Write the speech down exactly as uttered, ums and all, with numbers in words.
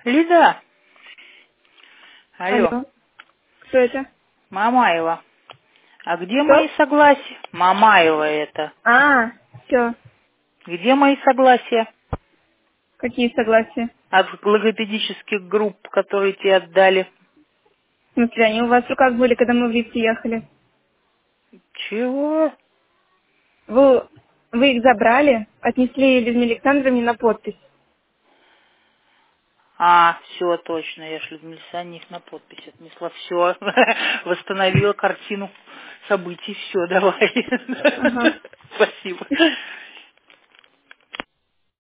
Лида. Алло. Алло. Кто это? Мамаева. А где мои Кто? согласия? Мамаева это. А, все. Где мои согласия? Какие согласия? От логопедических групп, которые тебе отдали. В смысле, они у вас в руках были, когда мы в лифте ехали? Чего? Вы, вы их забрали, отнесли Людмиле Александровне на подпись. А, все, точно. Я ж Людмиле Александровне их на подпись отнесла. Все. Восстановила картину событий. Все, давай. Ага. Спасибо.